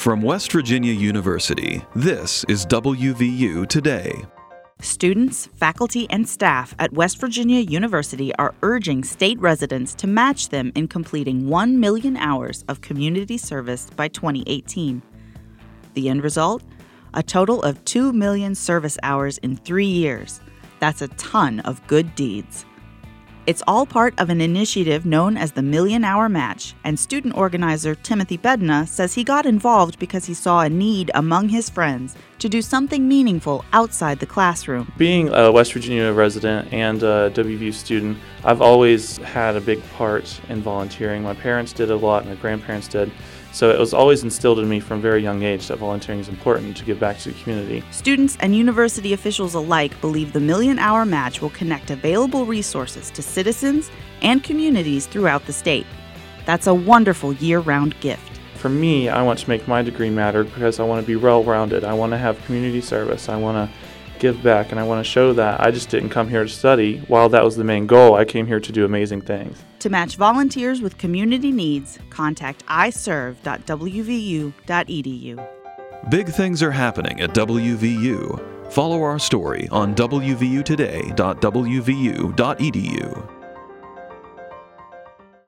From West Virginia University, this is WVU Today. Students, faculty, and staff at West Virginia University are urging state residents to match them in completing 1 million hours of community service by 2018. The end result? A total of 2 million service hours in 3 years. That's a ton of good deeds. It's all part of an initiative known as the Million Hour Match, and student organizer Timothy Bedna says he got involved because he saw a need among his friends to do something meaningful outside the classroom. Being a West Virginia resident and a WVU student, I've always had a big part in volunteering. My parents did a lot, my grandparents did. So it was always instilled in me from a very young age that volunteering is important to give back to the community. Students and university officials alike believe the Million Hour Match will connect available resources to citizens and communities throughout the state. That's a wonderful year-round gift. For me, I want to make my degree matter because I want to be well-rounded. I want to have community service. I want to give back, and I want to show that I just didn't come here to study. While that was the main goal, I came here to do amazing things. To match volunteers with community needs, contact iserve.wvu.edu. Big things are happening at WVU. Follow our story on wvutoday.wvu.edu.